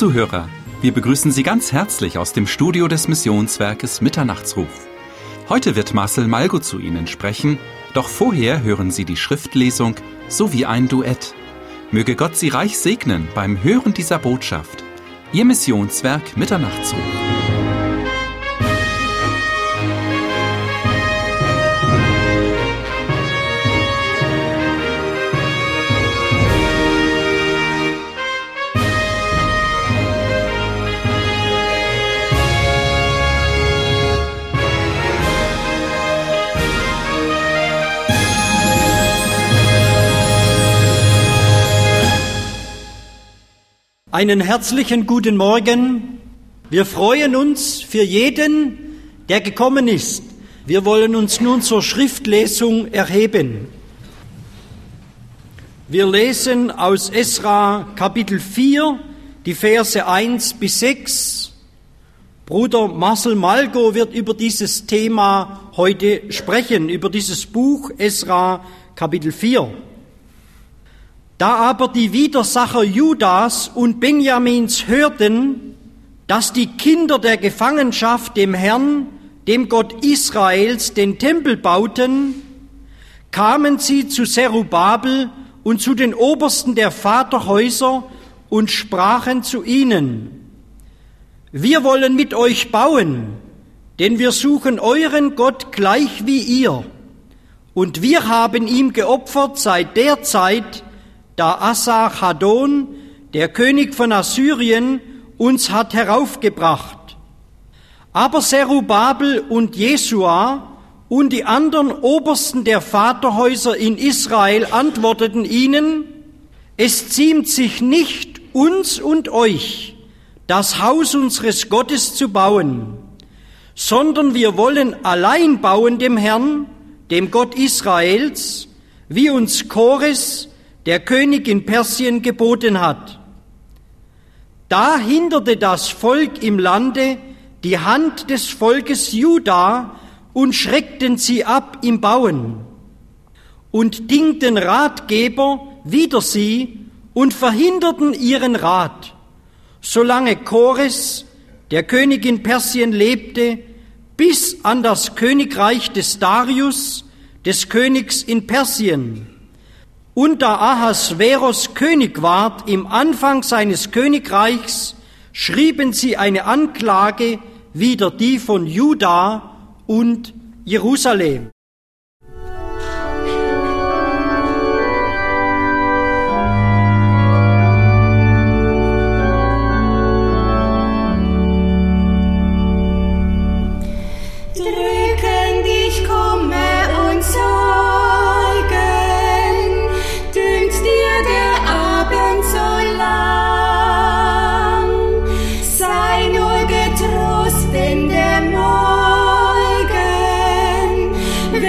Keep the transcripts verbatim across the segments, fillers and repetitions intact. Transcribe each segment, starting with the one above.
Zuhörer, wir begrüßen Sie ganz herzlich aus dem Studio des Missionswerkes Mitternachtsruf. Heute wird Marcel Malgo zu Ihnen sprechen, doch vorher hören Sie die Schriftlesung sowie ein Duett. Möge Gott Sie reich segnen beim Hören dieser Botschaft. Ihr Missionswerk Mitternachtsruf. Einen herzlichen guten Morgen. Wir freuen uns für jeden, der gekommen ist. Wir wollen uns nun zur Schriftlesung erheben. Wir lesen aus Esra Kapitel vier, die Verse eins bis sechs. Bruder Marcel Malgo wird über dieses Thema heute sprechen, über dieses Buch Esra Kapitel vier. Da aber die Widersacher Judas und Benjamins hörten, dass die Kinder der Gefangenschaft dem Herrn, dem Gott Israels, den Tempel bauten, kamen sie zu Zerubabel und zu den Obersten der Vaterhäuser und sprachen zu ihnen: Wir wollen mit euch bauen, denn wir suchen euren Gott gleich wie ihr. Und wir haben ihm geopfert seit der Zeit, da Assar-Hadon, der König von Assyrien, uns hat heraufgebracht. Aber Zerubabel und Jesua und die anderen Obersten der Vaterhäuser in Israel antworteten ihnen: Es ziemt sich nicht, uns und euch das Haus unseres Gottes zu bauen, sondern wir wollen allein bauen dem Herrn, dem Gott Israels, wie uns Kores, der König in Persien, geboten hat. Da hinderte das Volk im Lande die Hand des Volkes Juda und schreckten sie ab im Bauen und dingten Ratgeber wider sie und verhinderten ihren Rat, solange Kores, der König in Persien, lebte, bis an das Königreich des Darius, des Königs in Persien. Und da Ahasveros König ward, im Anfang seines Königreichs, schrieben sie eine Anklage wider die von Juda und Jerusalem. Sei nur getrost, denn der Morgen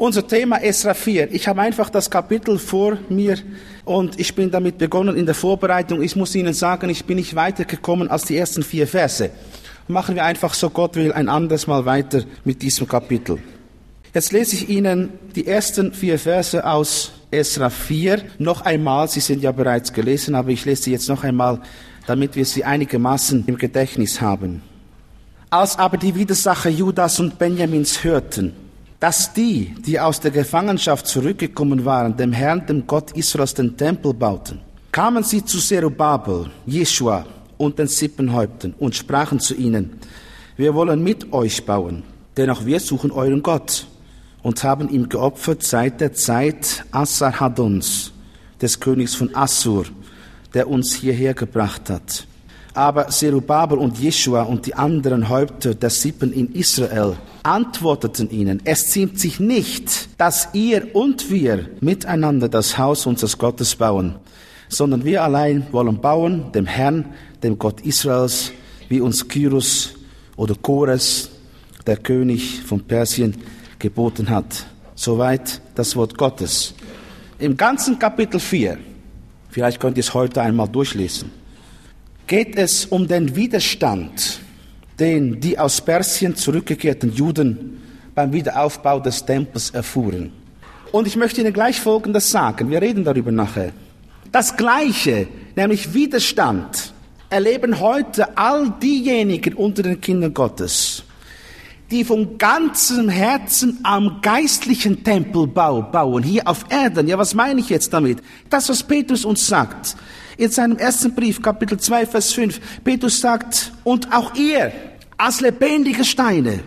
Unser Thema Esra vier. Ich habe einfach das Kapitel vor mir und ich bin damit begonnen in der Vorbereitung. Ich muss Ihnen sagen, ich bin nicht weitergekommen als die ersten vier Verse. Machen wir einfach, so Gott will, ein anderes Mal weiter mit diesem Kapitel. Jetzt lese ich Ihnen die ersten vier Verse aus Esra vier noch einmal. Sie sind ja bereits gelesen, aber ich lese sie jetzt noch einmal, damit wir sie einigermaßen im Gedächtnis haben. Als aber die Widersacher Judas und Benjamins hörten, dass die, die aus der Gefangenschaft zurückgekommen waren, dem Herrn, dem Gott Israels, den Tempel bauten, kamen sie zu Zerubabel, Jeschua und den Sippenhäuptern und sprachen zu ihnen, wir wollen mit euch bauen, denn auch wir suchen euren Gott, und haben ihm geopfert seit der Zeit Assarhaddons, des Königs von Assur, der uns hierher gebracht hat. Aber Zerubabel und Jeschua und die anderen Häupter der Sippen in Israel antworteten ihnen, es ziemt sich nicht, dass ihr und wir miteinander das Haus unseres Gottes bauen, sondern wir allein wollen bauen, dem Herrn, dem Gott Israels, wie uns Kyrus oder Kores, der König von Persien, geboten hat. Soweit das Wort Gottes. Im ganzen Kapitel vier, vielleicht könnt ihr es heute einmal durchlesen, geht es um den Widerstand, den die aus Persien zurückgekehrten Juden beim Wiederaufbau des Tempels erfuhren. Und ich möchte Ihnen gleich Folgendes sagen, wir reden darüber nachher. Das Gleiche, nämlich Widerstand, erleben heute all diejenigen unter den Kindern Gottes, die von ganzem Herzen am geistlichen Tempelbau bauen, hier auf Erden. Ja, was meine ich jetzt damit? Das, was Petrus uns sagt, in seinem ersten Brief, Kapitel zwei, Vers fünf, Petrus sagt, und auch ihr, als lebendige Steine,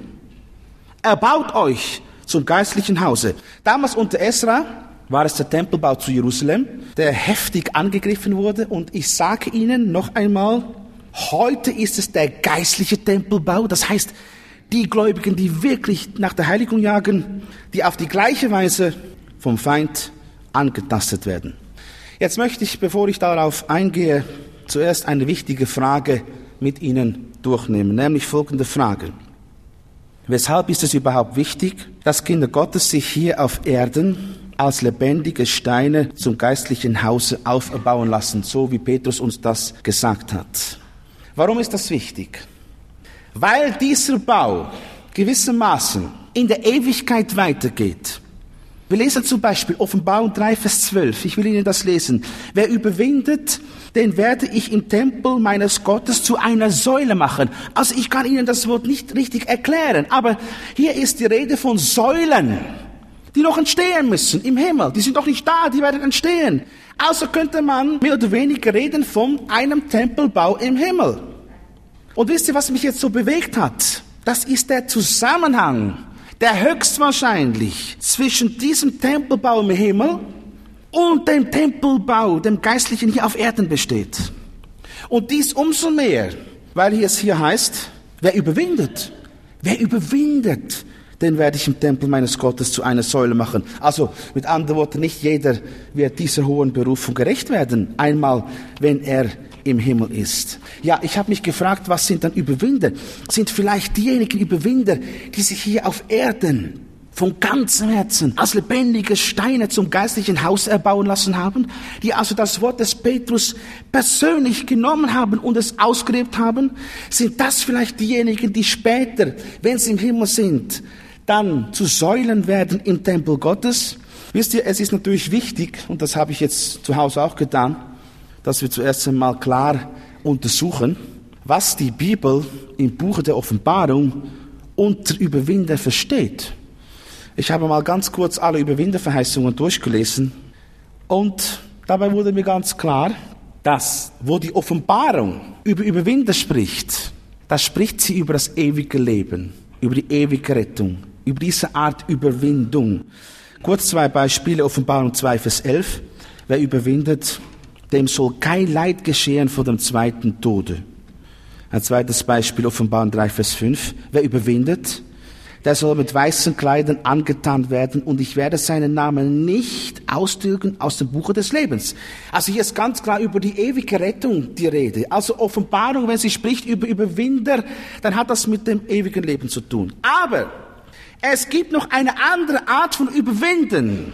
erbaut euch zum geistlichen Hause. Damals unter Esra war es der Tempelbau zu Jerusalem, der heftig angegriffen wurde. Und ich sage Ihnen noch einmal, heute ist es der geistliche Tempelbau. Das heißt, die Gläubigen, die wirklich nach der Heiligung jagen, die auf die gleiche Weise vom Feind angetastet werden. Jetzt möchte ich, bevor ich darauf eingehe, zuerst eine wichtige Frage mit Ihnen durchnehmen, nämlich folgende Frage. Weshalb ist es überhaupt wichtig, dass Kinder Gottes sich hier auf Erden als lebendige Steine zum geistlichen Hause aufbauen lassen, so wie Petrus uns das gesagt hat? Warum ist das wichtig? Weil dieser Bau gewissermaßen in der Ewigkeit weitergeht. Wir lesen zum Beispiel Offenbarung drei, Vers zwölf. Ich will Ihnen das lesen. Wer überwindet, den werde ich im Tempel meines Gottes zu einer Säule machen. Also ich kann Ihnen das Wort nicht richtig erklären, aber hier ist die Rede von Säulen, die noch entstehen müssen im Himmel. Die sind doch nicht da, die werden entstehen. Also könnte man mehr oder weniger reden von einem Tempelbau im Himmel. Und wisst ihr, was mich jetzt so bewegt hat? Das ist der Zusammenhang, der höchstwahrscheinlich zwischen diesem Tempelbau im Himmel und dem Tempelbau, dem Geistlichen hier auf Erden besteht. Und dies umso mehr, weil hier es hier heißt, wer überwindet, wer überwindet, den werde ich im Tempel meines Gottes zu einer Säule machen. Also mit anderen Worten, nicht jeder wird dieser hohen Berufung gerecht werden, einmal wenn er im Himmel ist. Ja, ich habe mich gefragt, was sind dann Überwinder? Sind vielleicht diejenigen Überwinder, die sich hier auf Erden von ganzem Herzen als lebendige Steine zum geistlichen Haus erbauen lassen haben, die also das Wort des Petrus persönlich genommen haben und es ausgelebt haben? Sind das vielleicht diejenigen, die später, wenn sie im Himmel sind, dann zu Säulen werden im Tempel Gottes? Wisst ihr, es ist natürlich wichtig, und das habe ich jetzt zu Hause auch getan, dass wir zuerst einmal klar untersuchen, was die Bibel im Buch der Offenbarung unter Überwinder versteht. Ich habe mal ganz kurz alle Überwinderverheißungen durchgelesen und dabei wurde mir ganz klar, dass, wo die Offenbarung über Überwinder spricht, da spricht sie über das ewige Leben, über die ewige Rettung, über diese Art Überwindung. Kurz zwei Beispiele, Offenbarung zwei, Vers elf. Wer überwindet, dem soll kein Leid geschehen vor dem zweiten Tode. Ein zweites Beispiel, Offenbarung drei, Vers fünf. Wer überwindet, der soll mit weißen Kleidern angetan werden und ich werde seinen Namen nicht austilgen aus dem Buche des Lebens. Also hier ist ganz klar über die ewige Rettung die Rede. Also Offenbarung, wenn sie spricht über Überwinder, dann hat das mit dem ewigen Leben zu tun. Aber Es gibt noch eine andere Art von Überwinden.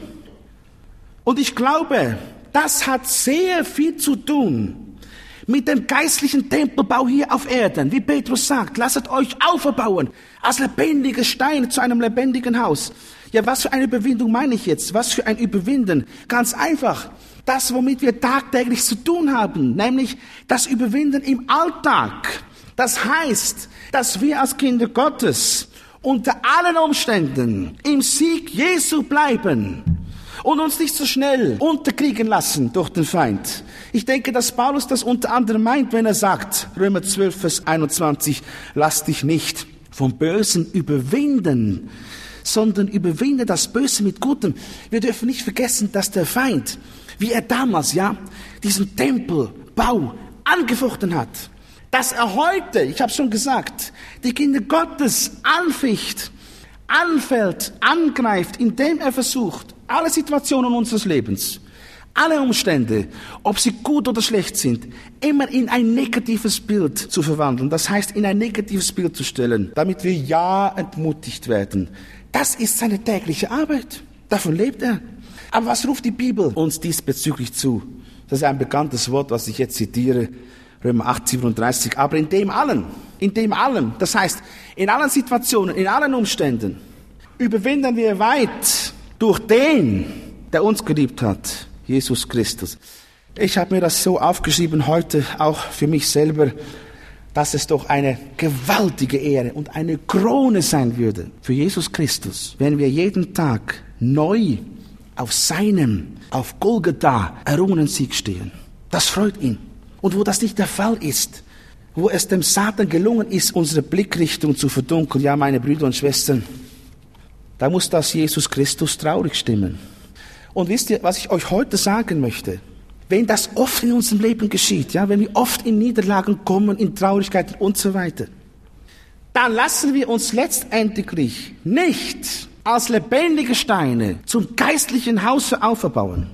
Und ich glaube, das hat sehr viel zu tun mit dem geistlichen Tempelbau hier auf Erden. Wie Petrus sagt, lasst euch auferbauen als lebendige Steine zu einem lebendigen Haus. Ja, was für eine Überwindung meine ich jetzt? Was für ein Überwinden? Ganz einfach. Das, womit wir tagtäglich zu tun haben, nämlich das Überwinden im Alltag. Das heißt, dass wir als Kinder Gottes unter allen Umständen im Sieg Jesu bleiben und uns nicht so schnell unterkriegen lassen durch den Feind. Ich denke, dass Paulus das unter anderem meint, wenn er sagt, Römer zwölf, Vers einundzwanzig, lass dich nicht vom Bösen überwinden, sondern überwinde das Böse mit Gutem. Wir dürfen nicht vergessen, dass der Feind, wie er damals, ja, diesen Tempelbau angefochten hat, dass er heute, ich habe schon gesagt, die Kinder Gottes anficht, anfällt, angreift, indem er versucht, alle Situationen unseres Lebens, alle Umstände, ob sie gut oder schlecht sind, immer in ein negatives Bild zu verwandeln. Das heißt, in ein negatives Bild zu stellen, damit wir ja entmutigt werden. Das ist seine tägliche Arbeit. Davon lebt er. Aber was ruft die Bibel uns diesbezüglich zu? Das ist ein bekanntes Wort, was ich jetzt zitiere. Römer acht, siebenunddreißig. Aber in dem allen, in dem allen, das heißt, in allen Situationen, in allen Umständen, überwinden wir weit durch den, der uns geliebt hat, Jesus Christus. Ich habe mir das so aufgeschrieben heute, auch für mich selber, dass es doch eine gewaltige Ehre und eine Krone sein würde für Jesus Christus, wenn wir jeden Tag neu auf seinem, auf Golgatha errungenen Sieg stehen. Das freut ihn. Und wo das nicht der Fall ist, wo es dem Satan gelungen ist, unsere Blickrichtung zu verdunkeln, ja, meine Brüder und Schwestern, da muss das Jesus Christus traurig stimmen. Und wisst ihr, was ich euch heute sagen möchte? Wenn das oft in unserem Leben geschieht, ja, wenn wir oft in Niederlagen kommen, in Traurigkeiten und so weiter, dann lassen wir uns letztendlich nicht als lebendige Steine zum geistlichen Hause auferbauen.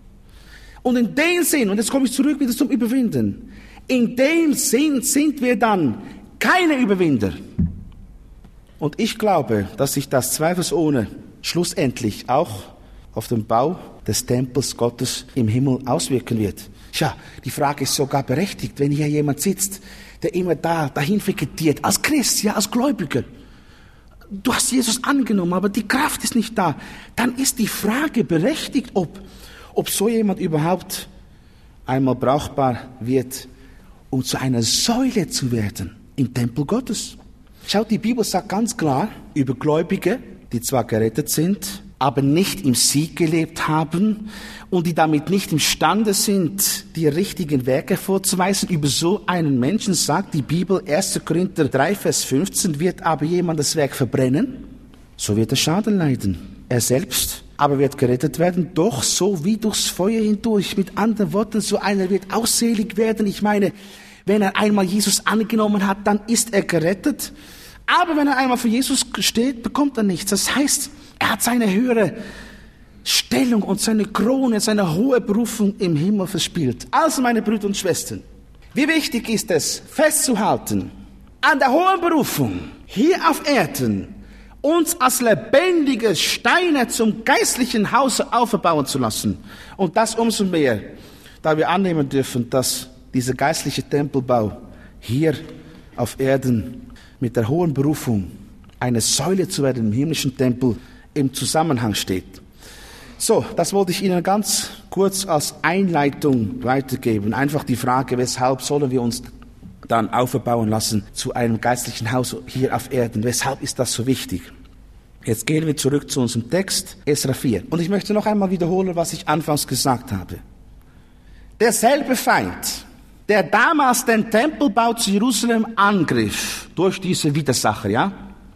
Und in dem Sinn, und jetzt komme ich zurück wieder zum Überwinden, in dem Sinn sind wir dann keine Überwinder. Und ich glaube, dass sich das zweifelsohne schlussendlich auch auf den Bau des Tempels Gottes im Himmel auswirken wird. Tja, die Frage ist sogar berechtigt, wenn hier jemand sitzt, der immer da, dahin vegetiert, als Christ, ja, als Gläubiger. Du hast Jesus angenommen, aber die Kraft ist nicht da. Dann ist die Frage berechtigt, ob, ob so jemand überhaupt einmal brauchbar wird, um zu einer Säule zu werden im Tempel Gottes. Schaut, die Bibel sagt ganz klar über Gläubige, die zwar gerettet sind, aber nicht im Sieg gelebt haben und die damit nicht imstande sind, die richtigen Werke vorzuweisen. Über so einen Menschen sagt die Bibel, erster Korinther drei, Vers fünfzehn, wird aber jemand das Werk verbrennen, so wird er Schaden leiden. Er selbst aber wird gerettet werden, doch so wie durchs Feuer hindurch. Mit anderen Worten, so einer wird ausselig werden. Ich meine, wenn er einmal Jesus angenommen hat, dann ist er gerettet. Aber wenn er einmal für Jesus steht, bekommt er nichts. Das heißt, er hat seine höhere Stellung und seine Krone, seine hohe Berufung im Himmel verspielt. Also, meine Brüder und Schwestern, wie wichtig ist es, festzuhalten an der hohen Berufung hier auf Erden, uns als lebendige Steine zum geistlichen Hause aufbauen zu lassen. Und das umso mehr, da wir annehmen dürfen, dass dieser geistliche Tempelbau hier auf Erden mit der hohen Berufung, eine Säule zu werden im himmlischen Tempel, im Zusammenhang steht. So, das wollte ich Ihnen ganz kurz als Einleitung weitergeben. Einfach die Frage, weshalb sollen wir uns dann aufbauen lassen zu einem geistlichen Haus hier auf Erden? Weshalb ist das so wichtig? Jetzt gehen wir zurück zu unserem Text, Esra vier. Und ich möchte noch einmal wiederholen, was ich anfangs gesagt habe. Derselbe Feind, der damals den Tempelbau zu Jerusalem angriff, durch diese Widersacher, ja,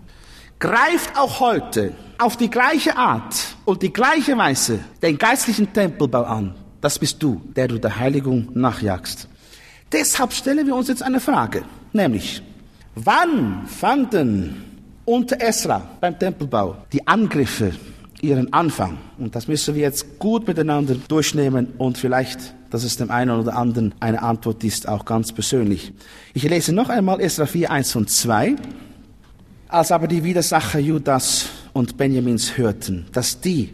greift auch heute auf die gleiche Art und die gleiche Weise den geistlichen Tempelbau an. Das bist du, der du der Heiligung nachjagst. Deshalb stellen wir uns jetzt eine Frage, nämlich, wann fanden unter Esra beim Tempelbau die Angriffe ihren Anfang? Und das müssen wir jetzt gut miteinander durchnehmen und vielleicht, dass es dem einen oder anderen eine Antwort ist, auch ganz persönlich. Ich lese noch einmal Esra vier, eins und zwei. Als aber die Widersacher Judas und Benjamins hörten, dass die,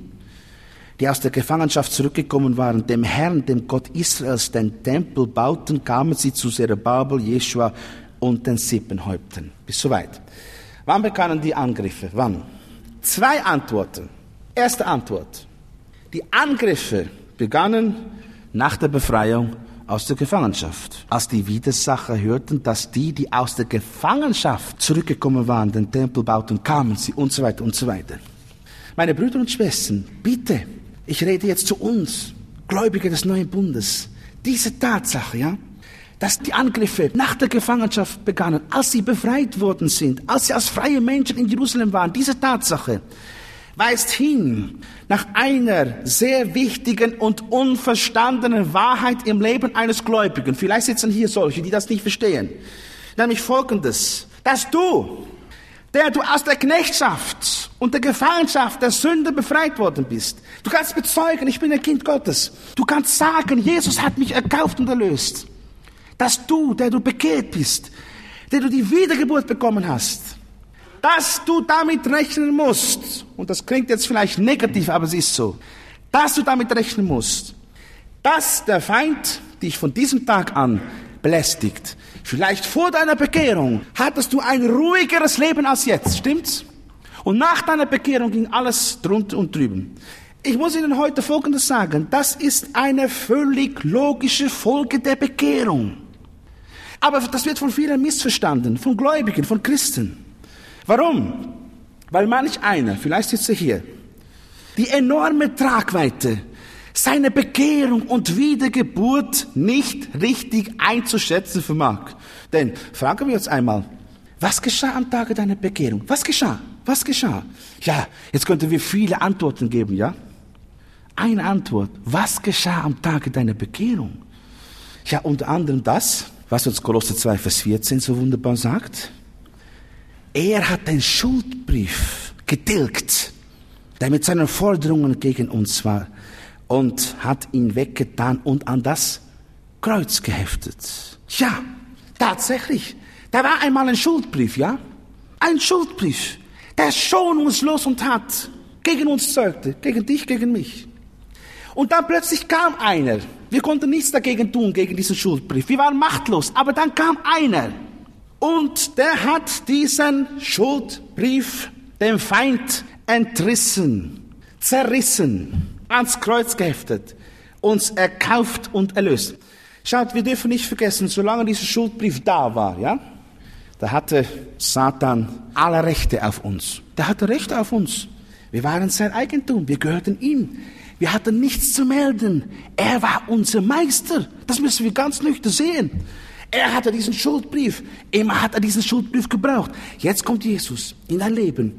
die aus der Gefangenschaft zurückgekommen waren, dem Herrn, dem Gott Israels, den Tempel bauten, kamen sie zu Zerubbabel, Jeschua und den Sippenhäuptern. Bis soweit. Wann begannen die Angriffe? Wann? Zwei Antworten. Erste Antwort. Die Angriffe begannen nach der Befreiung aus der Gefangenschaft. Als die Widersacher hörten, dass die, die aus der Gefangenschaft zurückgekommen waren, den Tempel bauten, kamen sie und so weiter und so weiter. Meine Brüder und Schwestern, bitte, ich rede jetzt zu uns, Gläubige des neuen Bundes. Diese Tatsache, ja, dass die Angriffe nach der Gefangenschaft begannen, als sie befreit worden sind, als sie als freie Menschen in Jerusalem waren, diese Tatsache weist hin nach einer sehr wichtigen und unverstandenen Wahrheit im Leben eines Gläubigen. Vielleicht sitzen hier solche, die das nicht verstehen. Nämlich Folgendes, dass du, der du aus der Knechtschaft und der Gefangenschaft der Sünde befreit worden bist, du kannst bezeugen, ich bin ein Kind Gottes. Du kannst sagen, Jesus hat mich erkauft und erlöst. Dass du, der du bekehrt bist, der du die Wiedergeburt bekommen hast, dass du damit rechnen musst, und das klingt jetzt vielleicht negativ, aber es ist so, dass du damit rechnen musst, dass der Feind dich von diesem Tag an belästigt. Vielleicht vor deiner Bekehrung hattest du ein ruhigeres Leben als jetzt, stimmt's? Und nach deiner Bekehrung ging alles drunter und drüben. Ich muss Ihnen heute Folgendes sagen, das ist eine völlig logische Folge der Bekehrung. Aber das wird von vielen missverstanden, von Gläubigen, von Christen. Warum? Weil manch einer, vielleicht sitzt er hier, die enorme Tragweite seiner Bekehrung und Wiedergeburt nicht richtig einzuschätzen vermag. Denn fragen wir uns einmal, was geschah am Tage deiner Bekehrung? Was geschah? Was geschah? Ja, jetzt könnten wir viele Antworten geben, ja? Eine Antwort. Was geschah am Tage deiner Bekehrung? Ja, unter anderem das, was uns Kolosser zwei, Vers vierzehn so wunderbar sagt. Er hat den Schuldbrief getilgt, der mit seinen Forderungen gegen uns war, und hat ihn weggetan und an das Kreuz geheftet. Ja, tatsächlich. Da war einmal ein Schuldbrief, ja? Ein Schuldbrief, der schonungslos und hart gegen uns zeugte, gegen dich, gegen mich. Und dann plötzlich kam einer. Wir konnten nichts dagegen tun, gegen diesen Schuldbrief. Wir waren machtlos. Aber dann kam einer. Und der hat diesen Schuldbrief dem Feind entrissen, zerrissen, ans Kreuz geheftet, uns erkauft und erlöst. Schaut, wir dürfen nicht vergessen, solange dieser Schuldbrief da war, ja, da hatte Satan alle Rechte auf uns. Der hatte Rechte auf uns. Wir waren sein Eigentum, wir gehörten ihm. Wir hatten nichts zu melden. Er war unser Meister. Das müssen wir ganz nüchtern sehen. Er hatte diesen Schuldbrief. Immer hat er diesen Schuldbrief gebraucht. Jetzt kommt Jesus in dein Leben.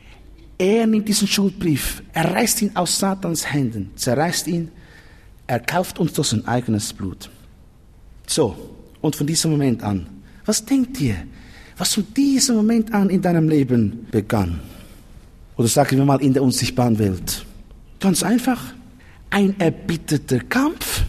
Er nimmt diesen Schuldbrief, er reißt ihn aus Satans Händen, zerreißt ihn, er kauft uns durch sein eigenes Blut. So, und von diesem Moment an, was denkt ihr, was von diesem Moment an in deinem Leben begann? Oder sagen wir mal in der unsichtbaren Welt? Ganz einfach, ein erbitterter Kampf.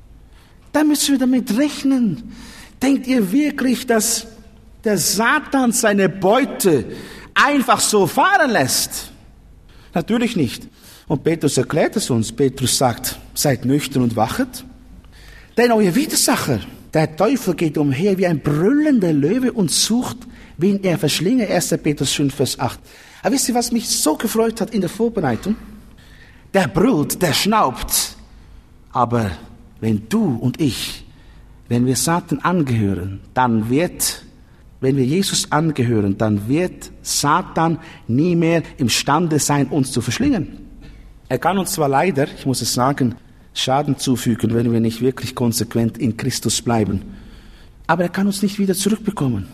Da müssen wir damit rechnen. Denkt ihr wirklich, dass der Satan seine Beute einfach so fahren lässt? Natürlich nicht. Und Petrus erklärt es uns. Petrus sagt, seid nüchtern und wachet. Denn euer Widersacher, der Teufel, geht umher wie ein brüllender Löwe und sucht, wen er verschlinge. erster Petrus fünf, Vers acht. Aber wisst ihr, was mich so gefreut hat in der Vorbereitung? Der brüllt, der schnaubt. Aber wenn du und ich, wenn wir Satan angehören, dann wird, wenn wir Jesus angehören, dann wird Satan nie mehr imstande sein, uns zu verschlingen. Er kann uns zwar leider, ich muss es sagen, Schaden zufügen, wenn wir nicht wirklich konsequent in Christus bleiben. Aber er kann uns nicht wieder zurückbekommen.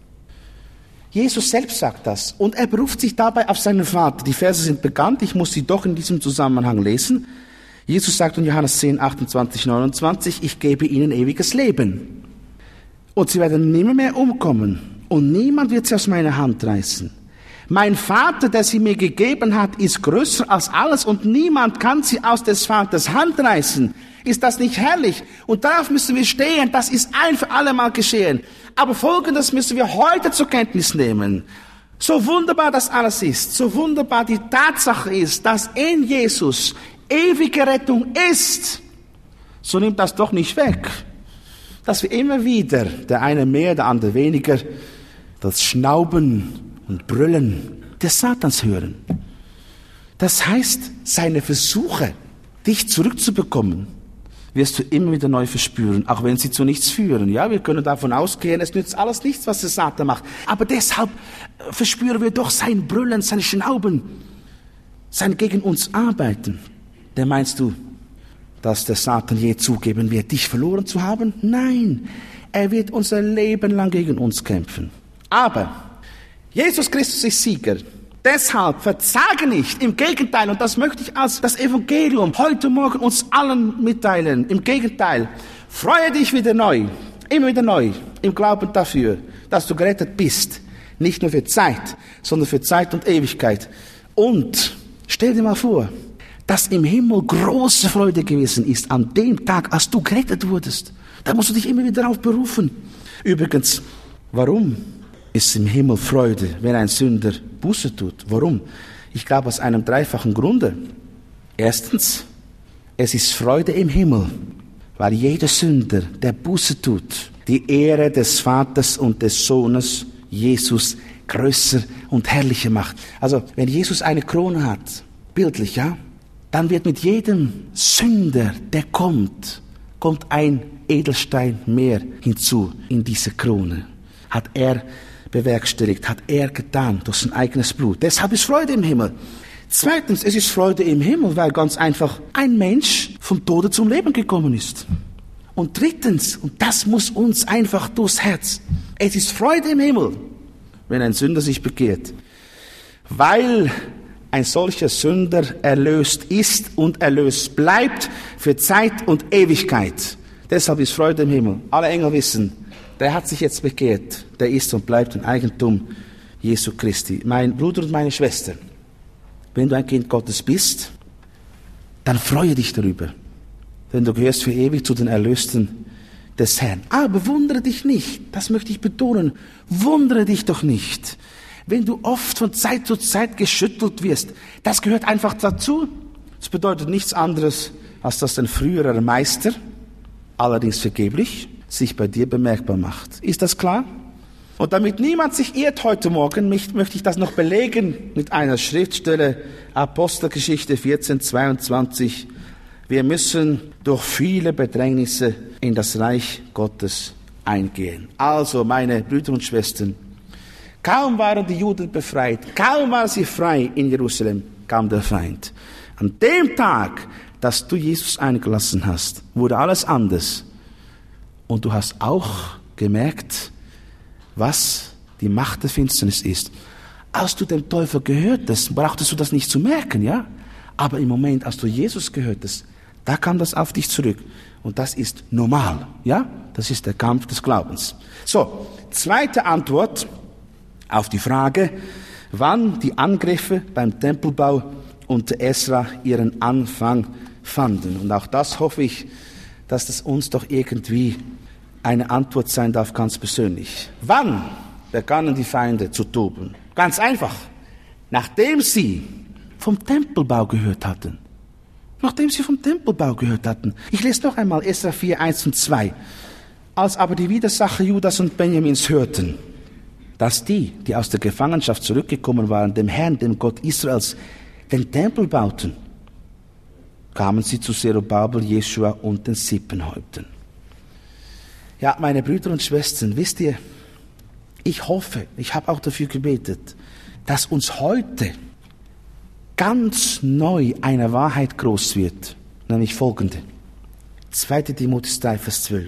Jesus selbst sagt das. Und er beruft sich dabei auf seinen Vater. Die Verse sind bekannt, ich muss sie doch in diesem Zusammenhang lesen. Jesus sagt in Johannes zehn, achtundzwanzig, neunundzwanzig, ich gebe ihnen ewiges Leben. Und sie werden nimmer mehr umkommen. Und niemand wird sie aus meiner Hand reißen. Mein Vater, der sie mir gegeben hat, ist größer als alles und niemand kann sie aus des Vaters Hand reißen. Ist das nicht herrlich? Und darauf müssen wir stehen. Das ist ein für alle Mal geschehen. Aber Folgendes müssen wir heute zur Kenntnis nehmen. So wunderbar das alles ist, so wunderbar die Tatsache ist, dass in Jesus ewige Rettung ist, so nimmt das doch nicht weg, dass wir immer wieder, der eine mehr, der andere weniger, das Schnauben und Brüllen des Satans hören. Das heißt, seine Versuche, dich zurückzubekommen, wirst du immer wieder neu verspüren, auch wenn sie zu nichts führen. Ja, wir können davon ausgehen, es nützt alles nichts, was der Satan macht. Aber deshalb verspüren wir doch sein Brüllen, sein Schnauben, sein gegen uns Arbeiten. Denn meinst du, dass der Satan je zugeben wird, dich verloren zu haben? Nein, er wird unser Leben lang gegen uns kämpfen. Aber Jesus Christus ist Sieger. Deshalb verzage nicht, im Gegenteil, und das möchte ich als das Evangelium heute Morgen uns allen mitteilen. Im Gegenteil, freue dich wieder neu, immer wieder neu, im Glauben dafür, dass du gerettet bist. Nicht nur für Zeit, sondern für Zeit und Ewigkeit. Und stell dir mal vor, dass im Himmel große Freude gewesen ist an dem Tag, als du gerettet wurdest. Da musst du dich immer wieder darauf berufen. Übrigens, warum ist im Himmel Freude, wenn ein Sünder Buße tut? Warum? Ich glaube aus einem dreifachen Grunde. Erstens, es ist Freude im Himmel, weil jeder Sünder, der Buße tut, die Ehre des Vaters und des Sohnes Jesus größer und herrlicher macht. Also, wenn Jesus eine Krone hat, bildlich, ja, dann wird mit jedem Sünder, der kommt, kommt ein Edelstein mehr hinzu in diese Krone. Hat er bewerkstelligt, hat er getan durch sein eigenes Blut. Deshalb ist Freude im Himmel. Zweitens, es ist Freude im Himmel, weil ganz einfach ein Mensch vom Tode zum Leben gekommen ist. Und drittens, und das muss uns einfach durchs Herz, es ist Freude im Himmel, wenn ein Sünder sich bekehrt. Weil ein solcher Sünder erlöst ist und erlöst bleibt für Zeit und Ewigkeit. Deshalb ist Freude im Himmel. Alle Engel wissen, der hat sich jetzt bekehrt, der ist und bleibt ein Eigentum Jesu Christi. Mein Bruder und meine Schwester, wenn du ein Kind Gottes bist, dann freue dich darüber, denn du gehörst für ewig zu den Erlösten des Herrn. Aber wundere dich nicht, das möchte ich betonen, wundere dich doch nicht, wenn du oft von Zeit zu Zeit geschüttelt wirst. Das gehört einfach dazu. Das bedeutet nichts anderes, als dass ein früherer Meister, allerdings vergeblich, sich bei dir bemerkbar macht. Ist das klar? Und damit niemand sich irrt heute Morgen, möchte ich das noch belegen mit einer Schriftstelle, Apostelgeschichte vierzehn, zweiundzwanzig. Wir müssen durch viele Bedrängnisse in das Reich Gottes eingehen. Also, meine Brüder und Schwestern, kaum waren die Juden befreit, kaum waren sie frei in Jerusalem, kam der Feind. An dem Tag, dass du Jesus eingelassen hast, wurde alles anders. Und du hast auch gemerkt, was die Macht der Finsternis ist. Als du dem Teufel gehörtest, brauchtest du das nicht zu merken, ja? Aber im Moment, als du Jesus gehörtest, da kam das auf dich zurück. Und das ist normal, ja? Das ist der Kampf des Glaubens. So, zweite Antwort auf die Frage, wann die Angriffe beim Tempelbau unter Esra ihren Anfang fanden. Und auch das hoffe ich, dass das uns doch irgendwie eine Antwort sein darf, ganz persönlich. Wann begannen die Feinde zu toben? Ganz einfach. Nachdem sie vom Tempelbau gehört hatten. Nachdem sie vom Tempelbau gehört hatten. Ich lese noch einmal Esra vier, eins und zwei. Als aber die Widersacher Judas und Benjamins hörten, dass die, die aus der Gefangenschaft zurückgekommen waren, dem Herrn, dem Gott Israels, den Tempel bauten, kamen sie zu Zerubabel, Jeschua und den Sippenhäuptern. Ja, meine Brüder und Schwestern, wisst ihr, ich hoffe, ich habe auch dafür gebetet, dass uns heute ganz neu eine Wahrheit groß wird, nämlich folgende. zweiter Timotheus drei, Vers zwölf.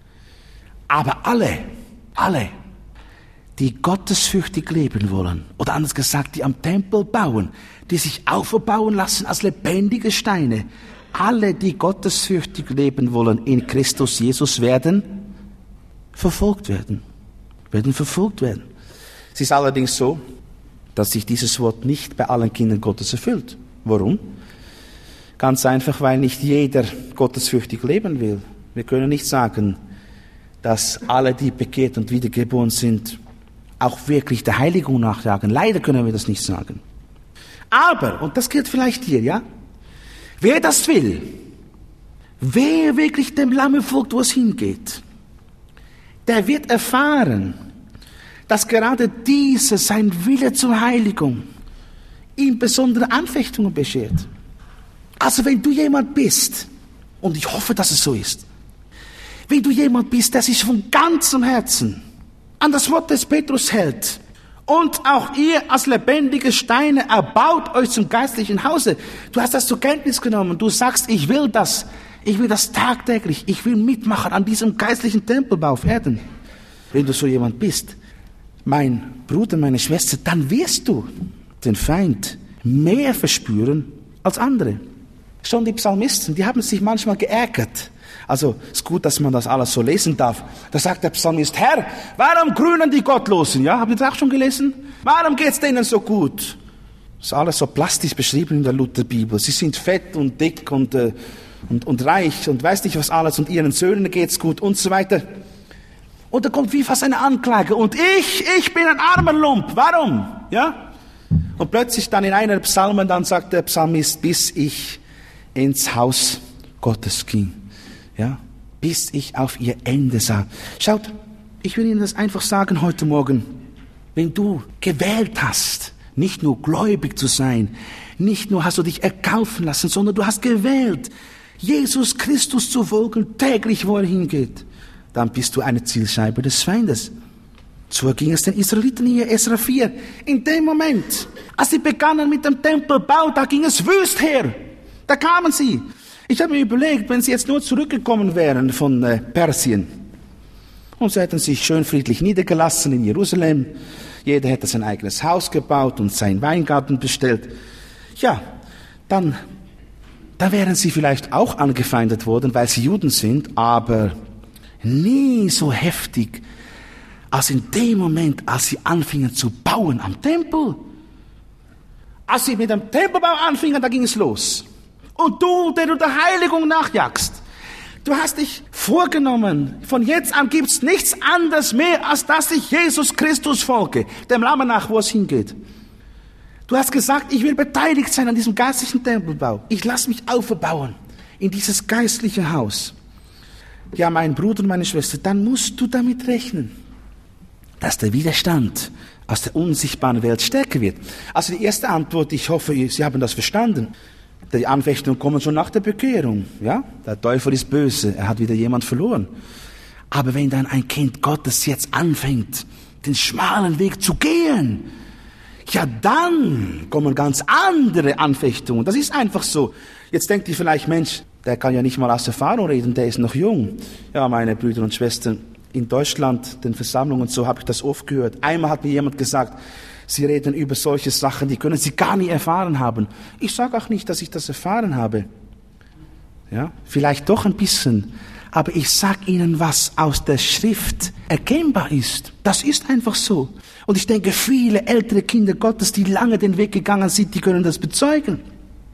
Aber alle, alle, die gottesfürchtig leben wollen, oder anders gesagt, die am Tempel bauen, die sich aufbauen lassen als lebendige Steine, alle, die gottesfürchtig leben wollen in Christus Jesus, werden verfolgt werden. Werden verfolgt werden. Es ist allerdings so, dass sich dieses Wort nicht bei allen Kindern Gottes erfüllt. Warum? Ganz einfach, weil nicht jeder gottesfürchtig leben will. Wir können nicht sagen, dass alle, die bekehrt und wiedergeboren sind, auch wirklich der Heiligung nachjagen. Leider können wir das nicht sagen. Aber, und das gilt vielleicht hier, ja, wer das will, wer wirklich dem Lamme folgt, wo es hingeht, der wird erfahren, dass gerade diese, sein Wille zur Heiligung, ihm besondere Anfechtungen beschert. Also wenn du jemand bist, und ich hoffe, dass es so ist, wenn du jemand bist, der sich von ganzem Herzen an das Wort des Petrus hält, und auch ihr als lebendige Steine erbaut euch zum geistlichen Hause. Du hast das zur Kenntnis genommen. Du sagst, ich will das. Ich will das tagtäglich. Ich will mitmachen an diesem geistlichen Tempelbau auf Erden. Wenn du so jemand bist, mein Bruder, meine Schwester, dann wirst du den Feind mehr verspüren als andere. Schon die Psalmisten, die haben sich manchmal geärgert. Also, es ist gut, dass man das alles so lesen darf. Da sagt der Psalmist, Herr, warum grünen die Gottlosen? Ja, habt ihr das auch schon gelesen? Warum geht's denen so gut? Das ist alles so plastisch beschrieben in der Lutherbibel. Sie sind fett und dick und, äh, und, und reich und weiß nicht was alles und ihren Söhnen geht's gut und so weiter. Und da kommt wie fast eine Anklage. Und ich, ich bin ein armer Lump. Warum? Ja? Und plötzlich dann in einer Psalmen, dann sagt der Psalmist, bis ich ins Haus Gottes ging. Ja, bis ich auf ihr Ende sah. Schaut, ich will Ihnen das einfach sagen heute Morgen. Wenn du gewählt hast, nicht nur gläubig zu sein, nicht nur hast du dich erkaufen lassen, sondern du hast gewählt, Jesus Christus zu folgen, täglich wo er hingeht, dann bist du eine Zielscheibe des Feindes. So ging es den Israeliten hier, Esra vier. In dem Moment, als sie begannen mit dem Tempelbau, da ging es wüst her. Da kamen sie. Ich habe mir überlegt, wenn sie jetzt nur zurückgekommen wären von äh, Persien und sie hätten sich schön friedlich niedergelassen in Jerusalem, jeder hätte sein eigenes Haus gebaut und seinen Weingarten bestellt, ja, dann, dann wären sie vielleicht auch angefeindet worden, weil sie Juden sind, aber nie so heftig, als in dem Moment, als sie anfingen zu bauen am Tempel. Als sie mit dem Tempelbau anfingen, da ging es los. Und du, der du der Heiligung nachjagst, du hast dich vorgenommen, von jetzt an gibt's nichts anderes mehr, als dass ich Jesus Christus folge, dem Lamm nach, wo es hingeht. Du hast gesagt, ich will beteiligt sein an diesem geistlichen Tempelbau. Ich lasse mich aufbauen in dieses geistliche Haus. Ja, mein Bruder und meine Schwester, dann musst du damit rechnen, dass der Widerstand aus der unsichtbaren Welt stärker wird. Also die erste Antwort, ich hoffe, Sie haben das verstanden. Die Anfechtungen kommen schon nach der Bekehrung. Ja? Der Teufel ist böse, er hat wieder jemand verloren. Aber wenn dann ein Kind Gottes jetzt anfängt, den schmalen Weg zu gehen, ja dann kommen ganz andere Anfechtungen. Das ist einfach so. Jetzt denkt ihr vielleicht, Mensch, der kann ja nicht mal aus Erfahrung reden, der ist noch jung. Ja, meine Brüder und Schwestern, in Deutschland, den Versammlungen und so, habe ich das oft gehört. Einmal hat mir jemand gesagt, Sie reden über solche Sachen, die können Sie gar nie erfahren haben. Ich sage auch nicht, dass ich das erfahren habe. Ja, vielleicht doch ein bisschen. Aber ich sage Ihnen, was aus der Schrift erkennbar ist. Das ist einfach so. Und ich denke, viele ältere Kinder Gottes, die lange den Weg gegangen sind, die können das bezeugen.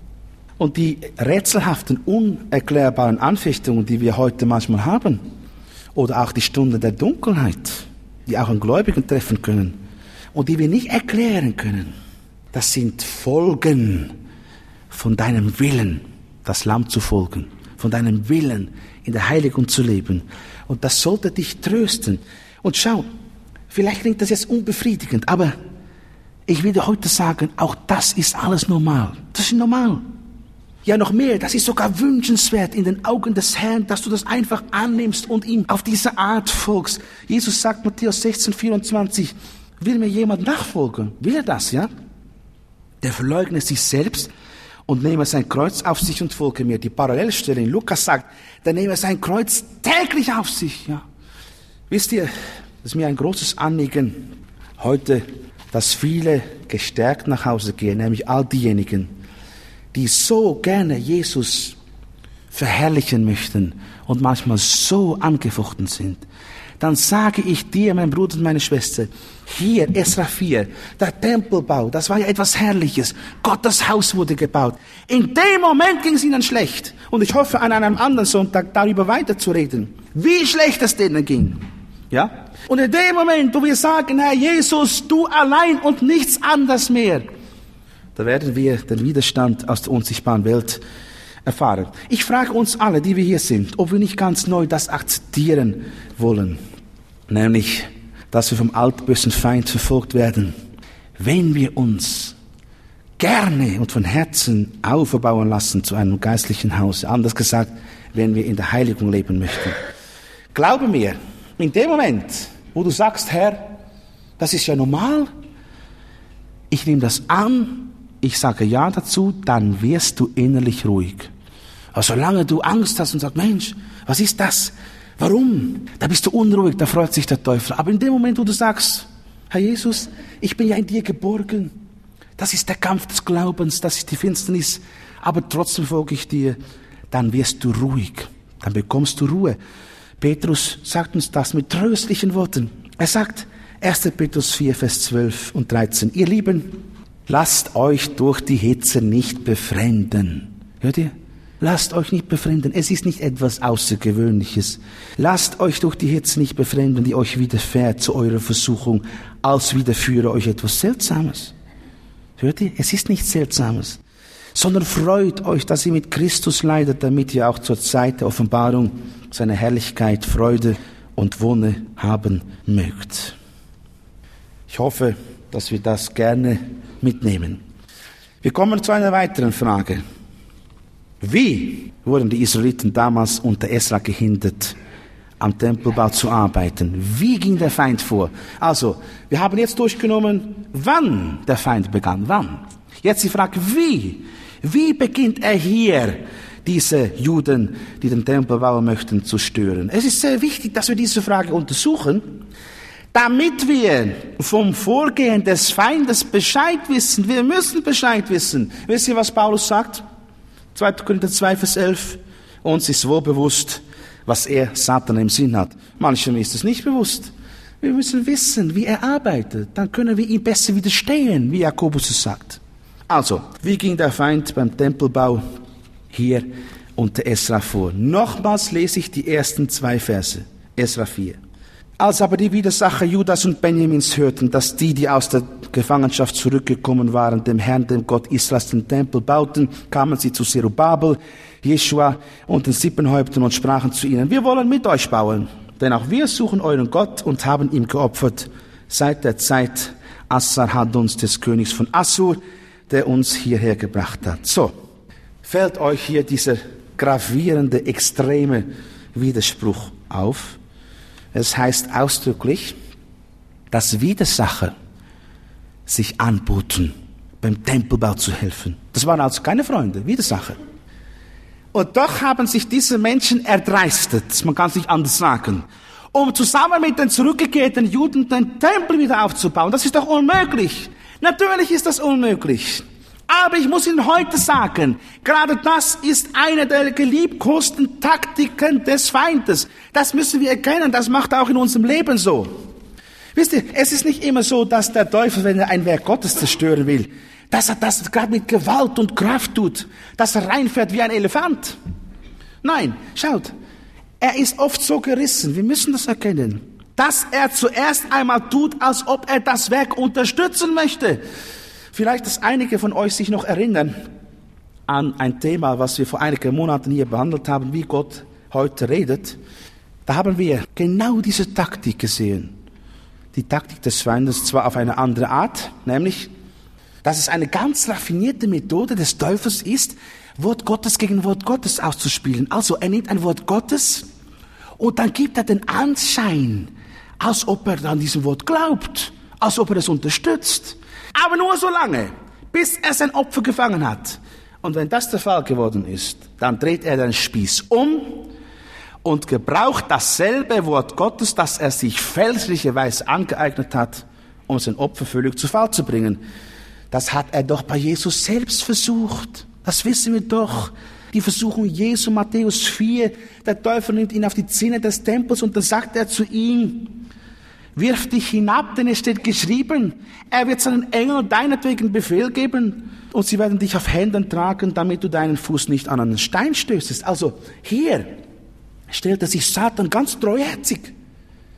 Und die rätselhaften, unerklärbaren Anfechtungen, die wir heute manchmal haben, oder auch die Stunden der Dunkelheit, die auch einen Gläubigen treffen können, und die wir nicht erklären können, das sind Folgen von deinem Willen, das Lamm zu folgen, von deinem Willen, in der Heiligung zu leben. Und das sollte dich trösten. Und schau, vielleicht klingt das jetzt unbefriedigend, aber ich will dir heute sagen, auch das ist alles normal. Das ist normal. Ja, noch mehr, das ist sogar wünschenswert in den Augen des Herrn, dass du das einfach annimmst und ihm auf diese Art folgst. Jesus sagt, Matthäus sechzehn, vierundzwanzig, will mir jemand nachfolgen? Will er das, ja? Der verleugne sich selbst und nehme sein Kreuz auf sich und folge mir. Die Parallelstelle in Lukas sagt, der nehme sein Kreuz täglich auf sich, ja. Wisst ihr, das ist mir ein großes Anliegen heute, dass viele gestärkt nach Hause gehen, nämlich all diejenigen, die so gerne Jesus verherrlichen möchten und manchmal so angefochten sind. Dann sage ich dir, mein Bruder und meine Schwester, hier, Esra vier, der Tempelbau, das war ja etwas Herrliches. Gottes Haus wurde gebaut. In dem Moment ging es ihnen schlecht. Und ich hoffe, an einem anderen Sonntag darüber weiterzureden, wie schlecht es denen ging. Ja? Und in dem Moment, wo wir sagen, Herr Jesus, du allein und nichts anderes mehr, da werden wir den Widerstand aus der unsichtbaren Welt erfahren. Ich frage uns alle, die wir hier sind, ob wir nicht ganz neu das akzeptieren wollen. Nämlich, dass wir vom altbösen Feind verfolgt werden, wenn wir uns gerne und von Herzen aufbauen lassen zu einem geistlichen Haus. Anders gesagt, wenn wir in der Heiligung leben möchten. Glaube mir, in dem Moment, wo du sagst, Herr, das ist ja normal, ich nehme das an, ich sage ja dazu, dann wirst du innerlich ruhig. Aber solange du Angst hast und sagst, Mensch, was ist das? Warum? Da bist du unruhig, da freut sich der Teufel. Aber in dem Moment, wo du sagst, Herr Jesus, ich bin ja in dir geborgen, das ist der Kampf des Glaubens, das ist die Finsternis, aber trotzdem folge ich dir, dann wirst du ruhig, dann bekommst du Ruhe. Petrus sagt uns das mit tröstlichen Worten. Er sagt, erster Petrus vier, Vers zwölf und dreizehn, ihr Lieben, lasst euch durch die Hitze nicht befremden. Hört ihr? Lasst euch nicht befremden. Es ist nicht etwas Außergewöhnliches. Lasst euch durch die Hitze nicht befremden, die euch widerfährt zu eurer Versuchung, als widerführe euch etwas Seltsames. Hört ihr? Es ist nichts Seltsames. Sondern freut euch, dass ihr mit Christus leidet, damit ihr auch zur Zeit der Offenbarung seiner Herrlichkeit Freude und Wonne haben mögt. Ich hoffe, dass wir das gerne mitnehmen. Wir kommen zu einer weiteren Frage. Wie wurden die Israeliten damals unter Esra gehindert, am Tempelbau zu arbeiten? Wie ging der Feind vor? Also, wir haben jetzt durchgenommen, wann der Feind begann. Wann? Jetzt die Frage, wie? Wie beginnt er hier, diese Juden, die den Tempel bauen möchten, zu stören? Es ist sehr wichtig, dass wir diese Frage untersuchen, damit wir vom Vorgehen des Feindes Bescheid wissen. Wir müssen Bescheid wissen. Wisst ihr, was Paulus sagt? zweiter Korinther zwei, Vers elf. Uns ist wohl bewusst, was er, Satan, im Sinn hat. Manchem ist es nicht bewusst. Wir müssen wissen, wie er arbeitet. Dann können wir ihm besser widerstehen, wie Jakobus es sagt. Also, wie ging der Feind beim Tempelbau hier unter Esra vor? Nochmals lese ich die ersten zwei Verse. Esra vier. Als aber die Widersacher Judas und Benjamins hörten, dass die, die aus der Gefangenschaft zurückgekommen waren, dem Herrn, dem Gott Israels, den Tempel bauten, kamen sie zu Zerubabel, Jeschua und den Sippenhäuptern und sprachen zu ihnen, wir wollen mit euch bauen, denn auch wir suchen euren Gott und haben ihm geopfert seit der Zeit Assarhaddons, des Königs von Assur, der uns hierher gebracht hat. So, fällt euch hier dieser gravierende, extreme Widerspruch auf? Es heißt ausdrücklich, dass Widersacher sich anboten, beim Tempelbau zu helfen. Das waren also keine Freunde, Widersacher. Und doch haben sich diese Menschen erdreistet, man kann es nicht anders sagen, um zusammen mit den zurückgekehrten Juden den Tempel wieder aufzubauen. Das ist doch unmöglich. Natürlich ist das unmöglich. Aber ich muss Ihnen heute sagen, gerade das ist eine der geliebkosten Taktiken des Feindes. Das müssen wir erkennen, das macht er auch in unserem Leben so. Wisst ihr, es ist nicht immer so, dass der Teufel, wenn er ein Werk Gottes zerstören will, dass er das gerade mit Gewalt und Kraft tut, dass er reinfährt wie ein Elefant. Nein, schaut, er ist oft so gerissen, wir müssen das erkennen, dass er zuerst einmal tut, als ob er das Werk unterstützen möchte. Vielleicht, dass einige von euch sich noch erinnern an ein Thema, was wir vor einigen Monaten hier behandelt haben, wie Gott heute redet. Da haben wir genau diese Taktik gesehen. Die Taktik des Feindes, zwar auf eine andere Art, nämlich, dass es eine ganz raffinierte Methode des Teufels ist, Wort Gottes gegen Wort Gottes auszuspielen. Also er nimmt ein Wort Gottes und dann gibt er den Anschein, als ob er an diesem Wort glaubt, als ob er es unterstützt. Aber nur so lange, bis er sein Opfer gefangen hat. Und wenn das der Fall geworden ist, dann dreht er den Spieß um und gebraucht dasselbe Wort Gottes, das er sich fälschlicherweise angeeignet hat, um sein Opfer völlig zu Fall zu bringen. Das hat er doch bei Jesus selbst versucht. Das wissen wir doch. Die Versuchung Jesu, Matthäus vier, der Teufel nimmt ihn auf die Zinne des Tempels und dann sagt er zu ihm, wirf dich hinab, denn es steht geschrieben, er wird seinen Engeln deinetwegen Befehl geben und sie werden dich auf Händen tragen, damit du deinen Fuß nicht an einen Stein stößest. Also hier stellt er sich Satan ganz treuherzig,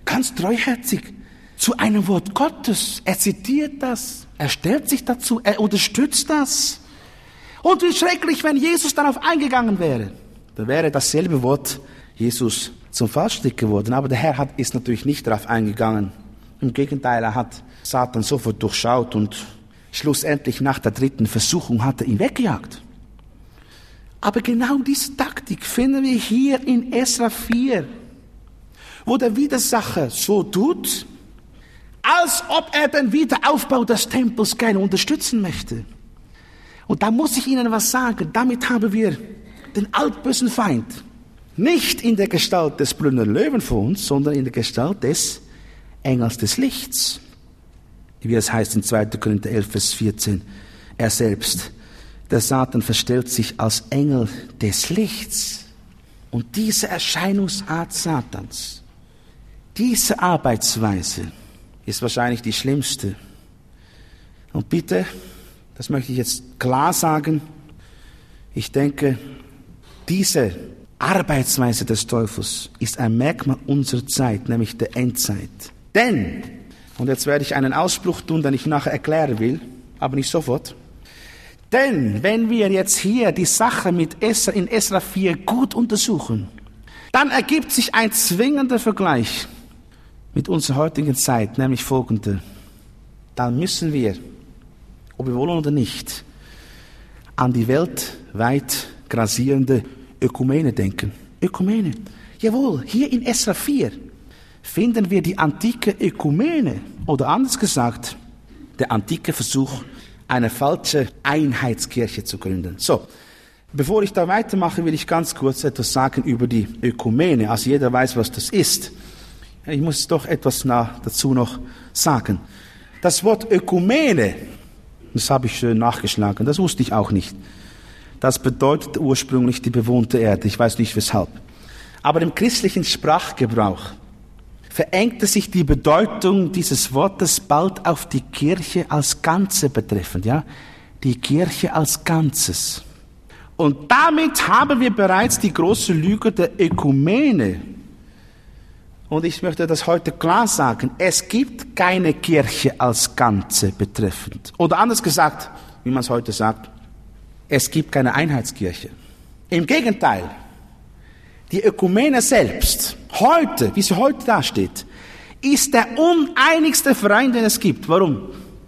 ganz treuherzig zu einem Wort Gottes. Er zitiert das, er stellt sich dazu, er unterstützt das. Und wie schrecklich, wenn Jesus darauf eingegangen wäre. Dann wäre dasselbe Wort Jesus zum Fallstrick geworden. Aber der Herr hat, ist natürlich nicht darauf eingegangen. Im Gegenteil, er hat Satan sofort durchschaut und schlussendlich nach der dritten Versuchung hat er ihn weggejagt. Aber genau diese Taktik finden wir hier in Esra vier, wo der Widersacher so tut, als ob er den Wiederaufbau des Tempels gerne unterstützen möchte. Und da muss ich Ihnen was sagen, damit haben wir den altbösen Feind nicht in der Gestalt des blühenden Löwen vor uns, sondern in der Gestalt des Engels des Lichts. Wie es heißt in zweiter Korinther elf, Vers vierzehn, er selbst, der Satan verstellt sich als Engel des Lichts. Und diese Erscheinungsart Satans, diese Arbeitsweise ist wahrscheinlich die schlimmste. Und bitte, das möchte ich jetzt klar sagen, ich denke, diese Arbeitsweise des Teufels ist ein Merkmal unserer Zeit, nämlich der Endzeit. Denn, und jetzt werde ich einen Ausspruch tun, den ich nachher erklären will, aber nicht sofort. Denn wenn wir jetzt hier die Sache mit Esra in Esra vier gut untersuchen, dann ergibt sich ein zwingender Vergleich mit unserer heutigen Zeit, nämlich folgende. Dann müssen wir, ob wir wollen oder nicht, an die weltweit grassierende Ökumene denken. Ökumene. Jawohl, hier in Esra vier finden wir die antike Ökumene, oder anders gesagt, der antike Versuch, eine falsche Einheitskirche zu gründen. So, bevor ich da weitermache, will ich ganz kurz etwas sagen über die Ökumene. Also jeder weiß, was das ist. Ich muss doch etwas dazu noch sagen. Das Wort Ökumene, das habe ich schön nachgeschlagen, das wusste ich auch nicht. Das bedeutet ursprünglich die bewohnte Erde. Ich weiß nicht weshalb. Aber im christlichen Sprachgebrauch verengte sich die Bedeutung dieses Wortes bald auf die Kirche als Ganze betreffend, ja? Die Kirche als Ganzes. Und damit haben wir bereits die große Lüge der Ökumene. Und ich möchte das heute klar sagen. Es gibt keine Kirche als Ganze betreffend. Oder anders gesagt, wie man es heute sagt, es gibt keine Einheitskirche. Im Gegenteil, die Ökumene selbst, heute, wie sie heute dasteht, ist der uneinigste Verein, den es gibt. Warum?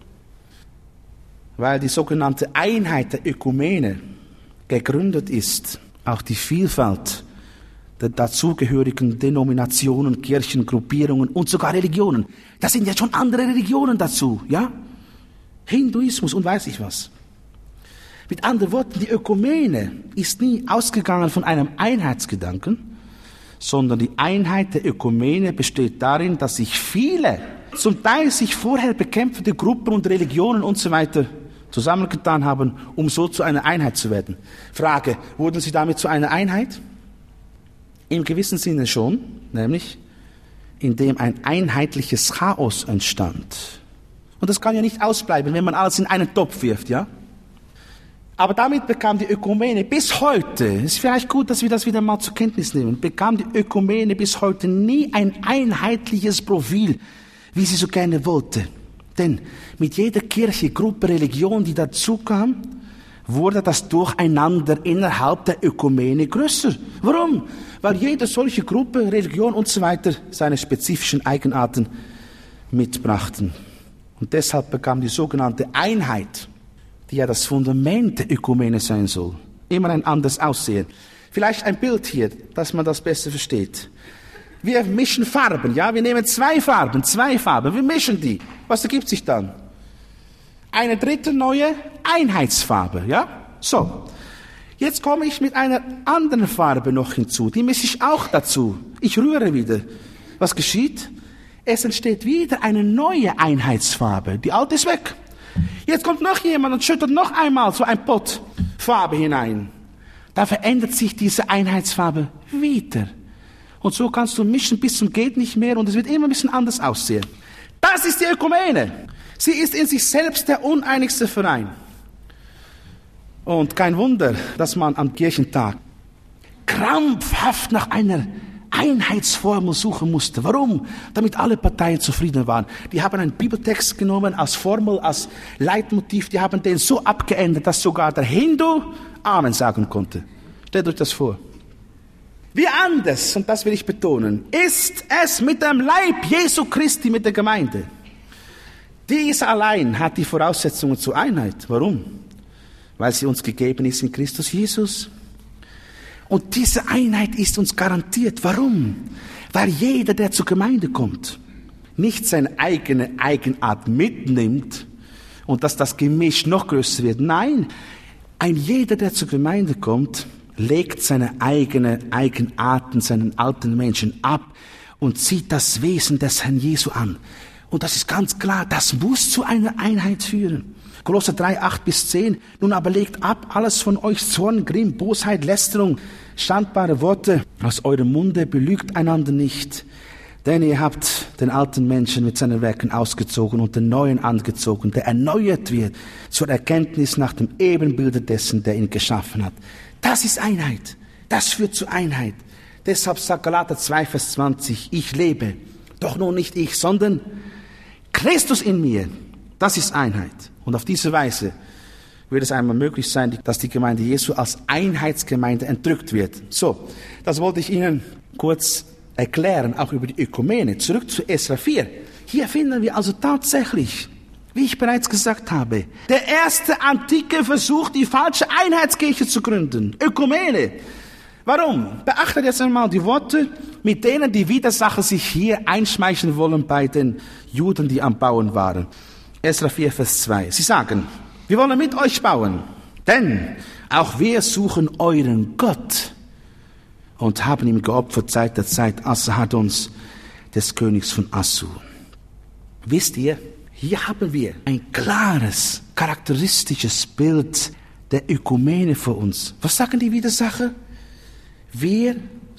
Weil die sogenannte Einheit der Ökumene gegründet ist, auch die Vielfalt der dazugehörigen Denominationen, Kirchen, Gruppierungen und sogar Religionen. Da sind ja schon andere Religionen dazu, ja? Hinduismus und weiß ich was. Mit anderen Worten, die Ökumene ist nie ausgegangen von einem Einheitsgedanken, sondern die Einheit der Ökumene besteht darin, dass sich viele, zum Teil sich vorher bekämpfende Gruppen und Religionen und so weiter zusammengetan haben, um so zu einer Einheit zu werden. Frage, wurden sie damit zu einer Einheit? Im gewissen Sinne schon, nämlich indem ein einheitliches Chaos entstand. Und das kann ja nicht ausbleiben, wenn man alles in einen Topf wirft, ja? Aber damit bekam die Ökumene bis heute, ist vielleicht gut, dass wir das wieder mal zur Kenntnis nehmen, bekam die Ökumene bis heute nie ein einheitliches Profil, wie sie so gerne wollte. Denn mit jeder Kirche, Gruppe, Religion, die dazu kam, wurde das Durcheinander innerhalb der Ökumene größer. Warum? Weil jede solche Gruppe, Religion und so weiter seine spezifischen Eigenarten mitbrachten. Und deshalb bekam die sogenannte Einheit, die ja das Fundament der Ökumene sein soll, immer ein anderes Aussehen. Vielleicht ein Bild hier, dass man das besser versteht. Wir mischen Farben, ja, wir nehmen zwei Farben, zwei Farben, wir mischen die. Was ergibt sich dann? Eine dritte neue Einheitsfarbe, ja? So. Jetzt komme ich mit einer anderen Farbe noch hinzu, die mische ich auch dazu. Ich rühre wieder. Was geschieht? Es entsteht wieder eine neue Einheitsfarbe. Die alte ist weg. Jetzt kommt noch jemand und schüttet noch einmal so ein Pott Farbe hinein. Da verändert sich diese Einheitsfarbe wieder. Und so kannst du mischen bis zum geht nicht mehr und es wird immer ein bisschen anders aussehen. Das ist die Ökumene. Sie ist in sich selbst der uneinigste Verein. Und kein Wunder, dass man am Kirchentag krampfhaft nach einer Einheitsformel suchen musste. Warum? Damit alle Parteien zufrieden waren. Die haben einen Bibeltext genommen als Formel, als Leitmotiv. Die haben den so abgeändert, dass sogar der Hindu Amen sagen konnte. Stellt euch das vor. Wie anders, und das will ich betonen, ist es mit dem Leib Jesu Christi, mit der Gemeinde. Dies allein hat die Voraussetzungen zur Einheit. Warum? Weil sie uns gegeben ist in Christus Jesus. Und diese Einheit ist uns garantiert. Warum? Weil jeder, der zur Gemeinde kommt, nicht seine eigene Eigenart mitnimmt und dass das Gemisch noch größer wird. Nein, ein jeder, der zur Gemeinde kommt, legt seine eigene Eigenarten, seinen alten Menschen ab und zieht das Wesen des Herrn Jesu an. Und das ist ganz klar, das muss zu einer Einheit führen. Kolosser drei, acht bis zehn. Nun aber legt ab alles von euch, Zorn, Grimm, Bosheit, Lästerung, standbare Worte aus eurem Munde, belügt einander nicht. Denn ihr habt den alten Menschen mit seinen Werken ausgezogen und den neuen angezogen, der erneuert wird zur Erkenntnis nach dem Ebenbilde dessen, der ihn geschaffen hat. Das ist Einheit. Das führt zu Einheit. Deshalb sagt Galater zwei, Vers zwanzig, ich lebe, doch nun nicht ich, sondern Christus in mir. Das ist Einheit. Und auf diese Weise wird es einmal möglich sein, dass die Gemeinde Jesu als Einheitsgemeinde entrückt wird. So, das wollte ich Ihnen kurz erklären, auch über die Ökumene. Zurück zu Esra vier. Hier finden wir also tatsächlich, wie ich bereits gesagt habe, der erste antike Versuch, die falsche Einheitskirche zu gründen. Ökumene. Warum? Beachtet jetzt einmal die Worte, mit denen die Widersacher sich hier einschmeicheln wollen bei den Juden, die am Bauen waren. Esra vier, Vers zwei. Sie sagen, wir wollen mit euch bauen, denn auch wir suchen euren Gott und haben ihm geopfert seit der Zeit Asahadons, des Königs von Assur. Wisst ihr, hier haben wir ein klares, charakteristisches Bild der Ökumene vor uns. Was sagen die Widersacher? Wir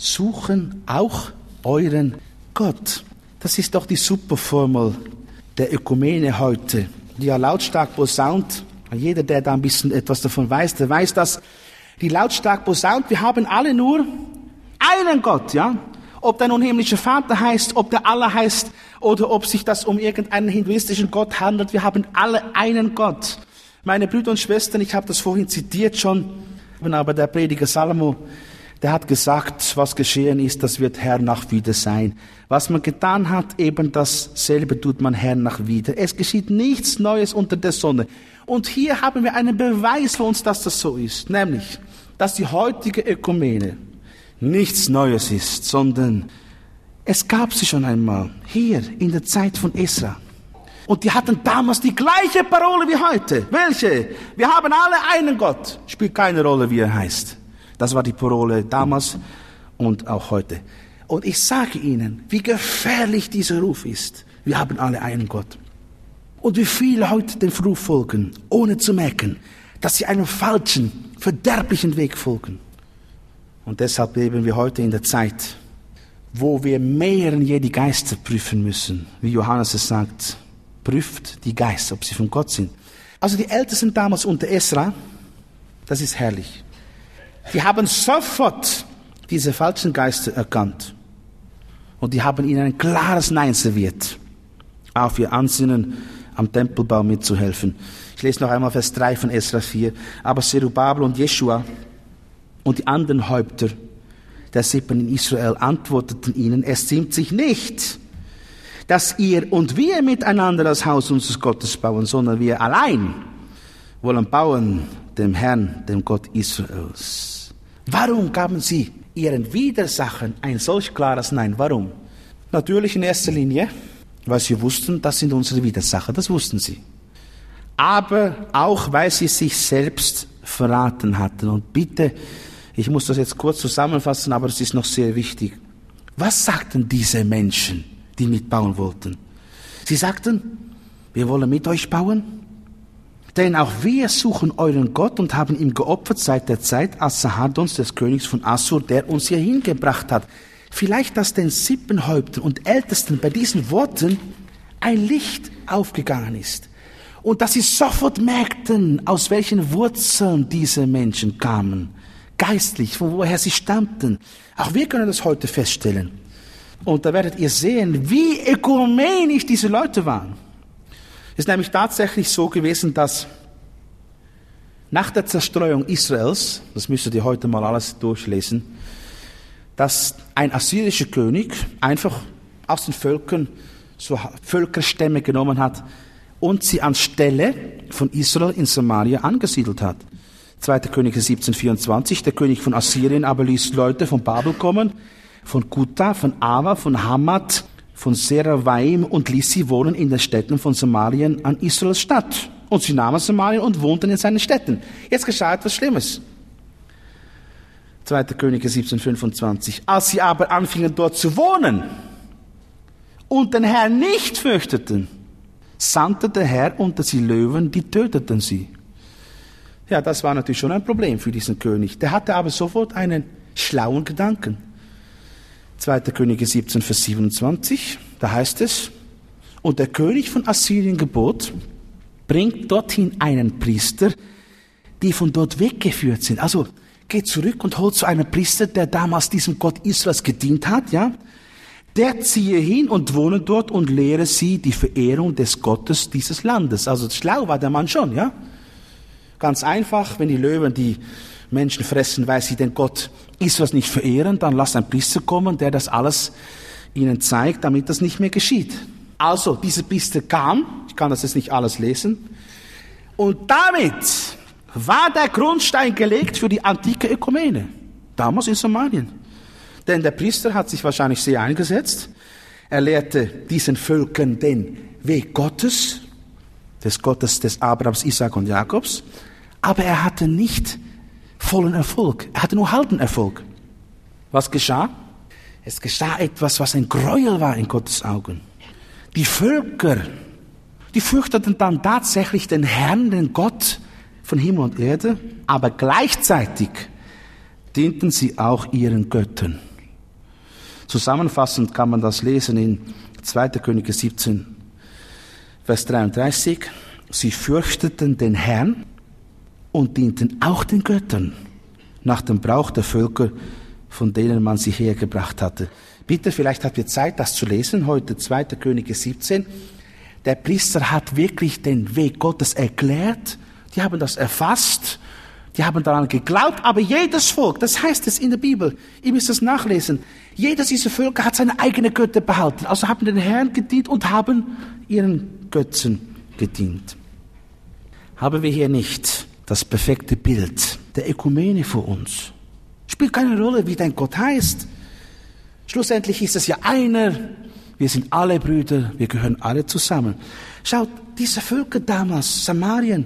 suchen auch euren Gott. Das ist doch die Superformel der Ökumene heute, die ja lautstark posaunt. Jeder, der da ein bisschen etwas davon weiß, der weiß, dass die lautstark posaunt, wir haben alle nur einen Gott, ja? Ob der nun himmlische Vater heißt, ob der Allah heißt, oder ob sich das um irgendeinen hinduistischen Gott handelt, wir haben alle einen Gott. Meine Brüder und Schwestern, ich habe das vorhin zitiert schon, aber der Prediger Salomo, der hat gesagt, was geschehen ist, das wird hernach wieder sein. Was man getan hat, eben dasselbe tut man hernach wieder. Es geschieht nichts Neues unter der Sonne. Und hier haben wir einen Beweis für uns, dass das so ist. Nämlich, dass die heutige Ökumene nichts Neues ist, sondern es gab sie schon einmal, hier in der Zeit von Esra. Und die hatten damals die gleiche Parole wie heute. Welche? Wir haben alle einen Gott. Spielt keine Rolle, wie er heißt. Das war die Parole damals und auch heute. Und ich sage Ihnen, wie gefährlich dieser Ruf ist. Wir haben alle einen Gott. Und wie viele heute dem Ruf folgen, ohne zu merken, dass sie einem falschen, verderblichen Weg folgen. Und deshalb leben wir heute in der Zeit, wo wir mehr denn je die Geister prüfen müssen. Wie Johannes es sagt, prüft die Geister, ob sie von Gott sind. Also die Ältesten damals unter Esra, das ist herrlich. Die haben sofort diese falschen Geister erkannt. Und die haben ihnen ein klares Nein serviert. Auf ihr Ansinnen, am Tempelbau mitzuhelfen. Ich lese noch einmal Vers drei von Esra vier. Aber Zerubabel und Jeschua und die anderen Häupter der Sippen in Israel antworteten ihnen, es ziemt sich nicht, dass ihr und wir miteinander das Haus unseres Gottes bauen, sondern wir allein wollen bauen dem Herrn, dem Gott Israels. Warum gaben sie ihren Widersachern ein solch klares Nein? Warum? Natürlich in erster Linie, weil sie wussten, das sind unsere Widersacher, das wussten sie. Aber auch, weil sie sich selbst verraten hatten. Und bitte, ich muss das jetzt kurz zusammenfassen, aber es ist noch sehr wichtig. Was sagten diese Menschen, die mitbauen wollten? Sie sagten, wir wollen mit euch bauen, denn auch wir suchen euren Gott und haben ihm geopfert seit der Zeit Asahadons, des Königs von Assur, der uns hier hingebracht hat. Vielleicht, dass den Sippenhäuptern und Ältesten bei diesen Worten ein Licht aufgegangen ist. Und dass sie sofort merkten, aus welchen Wurzeln diese Menschen kamen. geistlich, von woher sie stammten. Auch wir können das heute feststellen. Und da werdet ihr sehen, wie ökumenisch diese Leute waren. Es ist nämlich tatsächlich so gewesen, dass nach der Zerstreuung Israels, das müsstet ihr heute mal alles durchlesen, dass ein assyrischer König einfach aus den Völkern so Völkerstämme genommen hat und sie anstelle von Israel in Samaria angesiedelt hat. zweiter Könige siebzehn vierundzwanzig, der König von Assyrien aber ließ Leute von Babel kommen, von Kuta, von Ava, von Hamat, von Seravaim und ließ sie wohnen in den Städten von Samarien an Israels Stadt. Und sie nahmen Samarien und wohnten in seinen Städten. Jetzt geschah etwas Schlimmes. zweiter Könige siebzehn fünfundzwanzig. Als sie aber anfingen dort zu wohnen und den Herrn nicht fürchteten, sandte der Herr unter sie Löwen, die töteten sie. Ja, das war natürlich schon ein Problem für diesen König. Der hatte aber sofort einen schlauen Gedanken. zweiter Könige siebzehn, Vers siebenundzwanzig, da heißt es, und der König von Assyrien gebot, bringt dorthin einen Priester, die von dort weggeführt sind. Also geht zurück und holt so einen Priester, der damals diesem Gott Israels gedient hat, ja. Der ziehe hin und wohne dort und lehre sie die Verehrung des Gottes dieses Landes. Also schlau war der Mann schon, ja. Ganz einfach, wenn die Löwen die Menschen fressen, weil sie den Gott Israels nicht verehren, dann lasst ein Priester kommen, der das alles ihnen zeigt, damit das nicht mehr geschieht. Also, dieser Priester kam, ich kann das jetzt nicht alles lesen, und damit war der Grundstein gelegt für die antike Ökumene, damals in Samarien. Denn der Priester hat sich wahrscheinlich sehr eingesetzt. Er lehrte diesen Völkern den Weg Gottes, des Gottes des Abrahams, Isaak und Jakobs, aber er hatte nicht vollen Erfolg. Er hatte nur halben Erfolg. Was geschah? Es geschah etwas, was ein Gräuel war in Gottes Augen. Die Völker, die fürchteten dann tatsächlich den Herrn, den Gott von Himmel und Erde, aber gleichzeitig dienten sie auch ihren Göttern. Zusammenfassend kann man das lesen in zweiter Könige siebzehn, Vers dreiunddreißig. Sie fürchteten den Herrn und dienten auch den Göttern, nach dem Brauch der Völker, von denen man sie hergebracht hatte. Bitte, vielleicht habt ihr Zeit, das zu lesen, heute zweiter Könige siebzehn. Der Priester hat wirklich den Weg Gottes erklärt, die haben das erfasst, die haben daran geglaubt, aber jedes Volk, das heißt es in der Bibel, ihr müsst es nachlesen, jedes dieser Völker hat seine eigene Götter behalten, also haben den Herrn gedient und haben ihren Götzen gedient. Haben wir hier nicht das perfekte Bild der Ökumene vor uns? Spielt keine Rolle, wie dein Gott heißt. Schlussendlich ist es ja einer. Wir sind alle Brüder, wir gehören alle zusammen. Schaut, diese Völker damals, Samarien,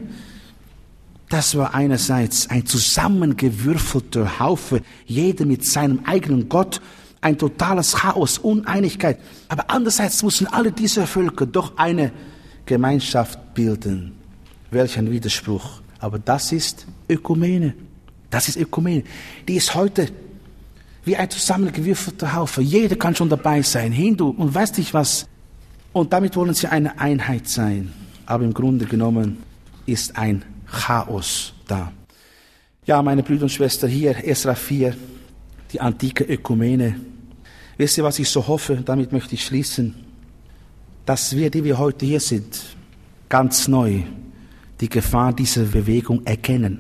das war einerseits ein zusammengewürfelter Haufe, jeder mit seinem eigenen Gott, ein totales Chaos, Uneinigkeit. Aber andererseits mussten alle diese Völker doch eine Gemeinschaft bilden. Welch ein Widerspruch. Aber das ist Ökumene. Das ist Ökumene. Die ist heute wie ein zusammengewürfelter Haufe. Jeder kann schon dabei sein. Hindu und weiß nicht was. Und damit wollen sie eine Einheit sein. Aber im Grunde genommen ist ein Chaos da. Ja, meine Brüder und Schwestern, hier Esra vier, die antike Ökumene. Wisst ihr, was ich so hoffe? Damit möchte ich schließen. Dass wir, die wir heute hier sind, ganz neu die Gefahr dieser Bewegung erkennen.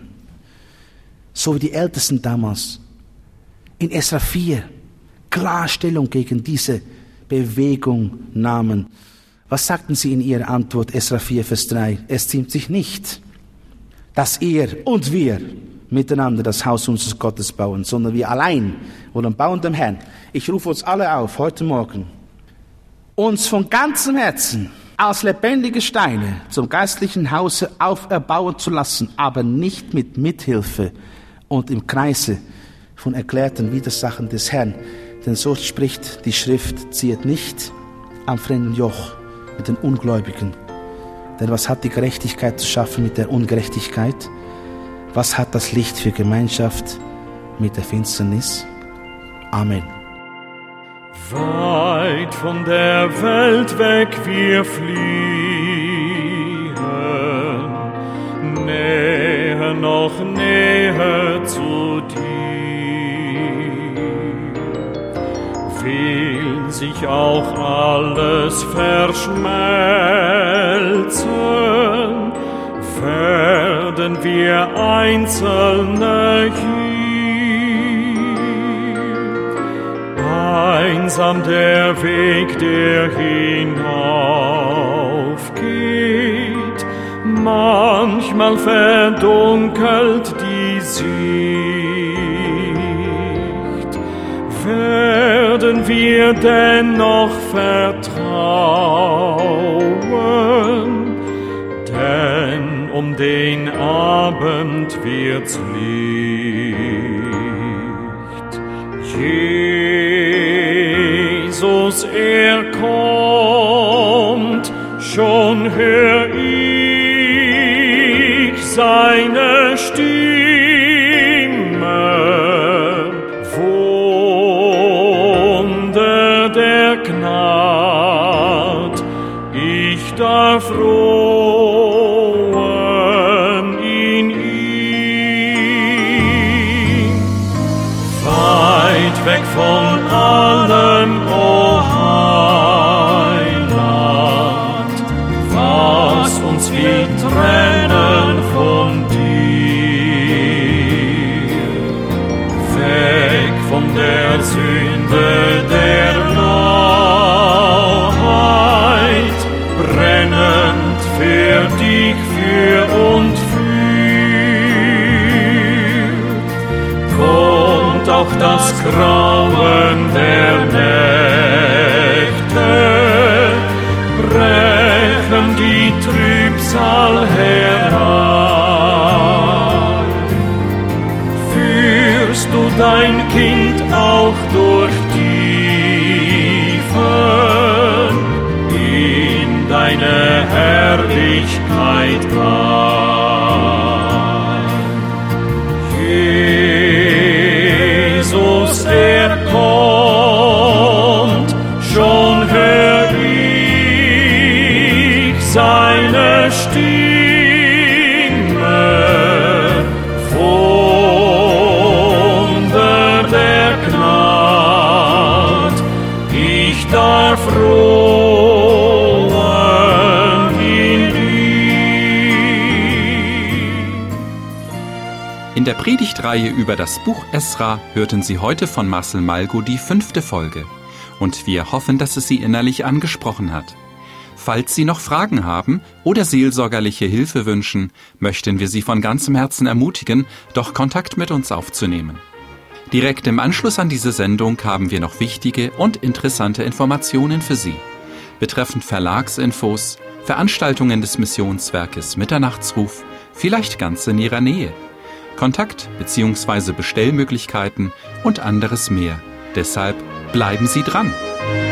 So wie die Ältesten damals in Esra vier Klarstellung gegen diese Bewegung nahmen. Was sagten sie in ihrer Antwort, Esra vier, Vers drei? Es ziemt sich nicht, dass ihr und wir miteinander das Haus unseres Gottes bauen, sondern wir allein wollen bauen dem Herrn. Ich rufe uns alle auf, heute Morgen, uns von ganzem Herzen als lebendige Steine zum geistlichen Hause auferbauen zu lassen, aber nicht mit Mithilfe und im Kreise von erklärten Widersachen des Herrn. Denn so spricht die Schrift, ziehet nicht am fremden Joch mit den Ungläubigen. Denn was hat die Gerechtigkeit zu schaffen mit der Ungerechtigkeit? Was hat das Licht für Gemeinschaft mit der Finsternis? Amen. Weit von der Welt weg wir fliehen, näher noch näher zu dir. sich auch alles verschmelzen, werden wir Einzelne hier. Einsam der Weg, der hinaufgeht, manchmal verdunkelt die Sicht. Werden wir dennoch vertrauen, denn um den Abend wird's Licht. Jesus, er kommt, schon hör ich seine Stimme. Gnad, ich darf ruhen in ihm. Weit weg von allem, o Heiland, was uns will trennen von dir. Weg von der Sünde, der brennend für dich, für und für, kommt auch das Grauen der Nächte, brechen die Trübsal herein. Führst du dein Kind auch durch Tiefen, deine Herrlichkeit ein. Jesus, er kommt, schon hör ich seine Stimme. Wunder der Gnad, ich darf ruhen. In der Predigtreihe über das Buch Esra hörten Sie heute von Marcel Malgo die fünfte Folge. Und wir hoffen, dass es Sie innerlich angesprochen hat. Falls Sie noch Fragen haben oder seelsorgerliche Hilfe wünschen, möchten wir Sie von ganzem Herzen ermutigen, doch Kontakt mit uns aufzunehmen. Direkt im Anschluss an diese Sendung haben wir noch wichtige und interessante Informationen für Sie. Betreffend Verlagsinfos, Veranstaltungen des Missionswerkes Mitternachtsruf, vielleicht ganz in Ihrer Nähe. Kontakt- bzw. Bestellmöglichkeiten und anderes mehr. Deshalb bleiben Sie dran!